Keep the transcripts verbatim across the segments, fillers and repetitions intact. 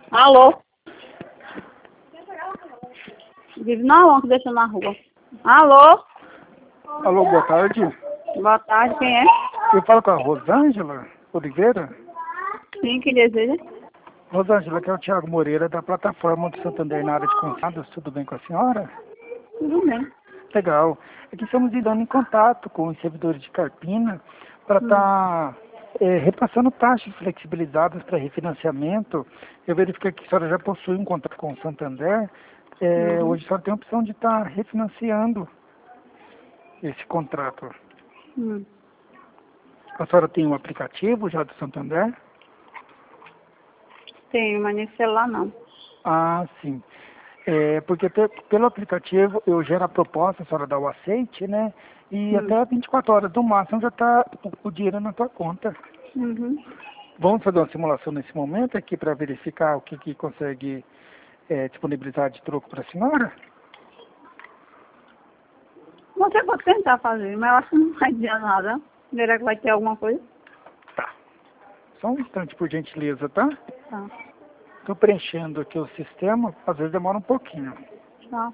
Alô? Vive não, que deixa na rua. Alô? Alô, boa tarde. Boa tarde, quem é? Eu falo com a Rosângela Oliveira. Sim, que deseja? Rosângela, que é o Thiago Moreira, da plataforma do Santander na área de contados. Tudo bem com a senhora? Tudo bem. Legal. Aqui estamos entrando em contato com os servidores de Carpina para estar tá, é, repassando taxas flexibilizadas para refinanciamento. Eu verifiquei que a senhora já possui um contrato com o Santander. É, Uhum. Hoje a senhora tem a opção de estar tá refinanciando esse contrato. Hum. A senhora tem um aplicativo já do Santander? Tenho, mas nesse celular não. Ah, sim. É, porque te, pelo aplicativo eu gero a proposta, a senhora dá o aceite, né? E Hum. até vinte e quatro horas do máximo já está o, o dinheiro na tua conta. Uhum. Vamos fazer uma simulação nesse momento aqui para verificar o que, que consegue é, disponibilizar de troco para a senhora? Você pode tentar fazer, mas eu acho que não vai dizer nada. Será que vai ter alguma coisa? Tá. Só um instante, por gentileza, tá? Tá. Estou preenchendo aqui o sistema, às vezes demora um pouquinho. Tá.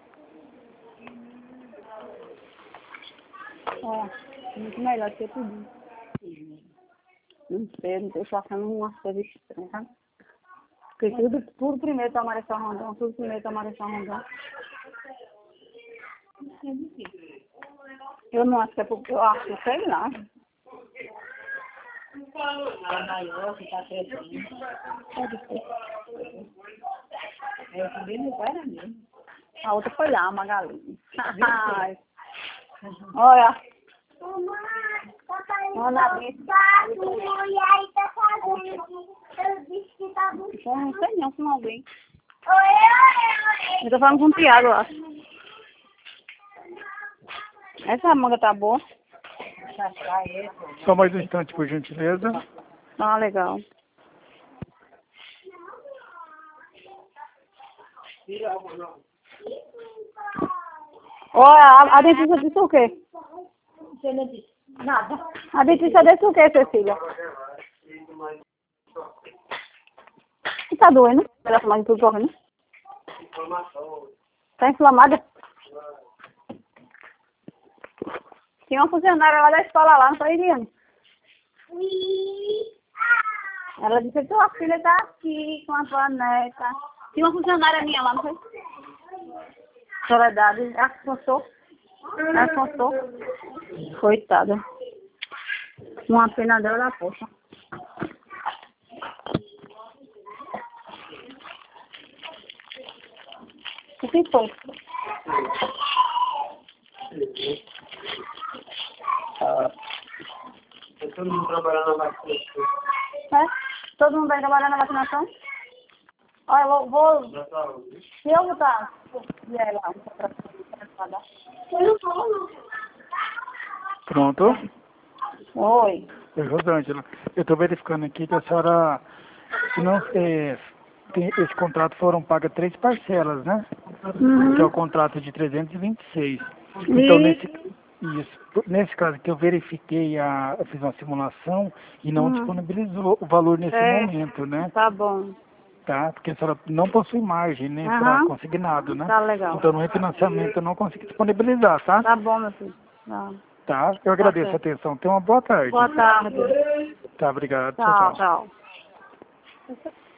Ó, muito melhor do que tudo. Não sei, não tô só achando umas coisas estranhas, sabe? Porque tudo, tudo primeiro tá Marechal Rondon, tudo primeiro tá Marechal Rondon. Eu não acho que é porque eu acho, sei lá. A maior que tá crescendo. Pode ser. É, eu também não era mesmo. A outra foi lá, a Magali. Ai. Olha. Ana Brito. E aí tá fazendo. Eu disse que tá muito. Eu não sei não, se não vem. Oi, oi, oi. Eu tô falando com o Thiago, eu acho. Essa manga tá boa. Só mais um instante, por gentileza. Ah, legal. Olha, a, a dentista disse o quê? Nada. A dentista disse o quê, Cecília? Você tá doendo? Ela mais tudo correndo? Tá inflamada? Tinha uma funcionária lá da escola lá, não foi, Iriane? Ela disse que tua filha tá aqui com a tua neta. Tinha uma funcionária minha lá, não foi? Soledade, ela cansou. Ela cansou. Coitada. Uma pena dela, poxa. O que foi? Ah, todo mundo trabalhando na vacinação. É? Todo mundo vai trabalhar na vacinação? Olha, eu vou... vou... Se eu botar... E aí lá, pra dar. Pronto? Oi. Oi, Rosângela. Eu estou verificando aqui que a senhora, se não, é, tem, esse contrato foram pagas três parcelas, né? Uhum. Que é o contrato de trezentos e vinte e seis. Então, nesse, isso, nesse caso que eu verifiquei, a, eu fiz uma simulação e não Uhum. disponibilizou o valor nesse É, momento, né? tá bom. Tá? Porque a senhora não possui margem, né? Aham. Para consignado, né? Tá legal. Então, no refinanciamento eu não consigo disponibilizar, tá? Tá bom, meu filho. Tá. Tá? Eu agradeço a certo. atenção. Tenha uma boa tarde. Boa tarde. Tá, obrigado. Tchau, Tchau, tchau. tchau.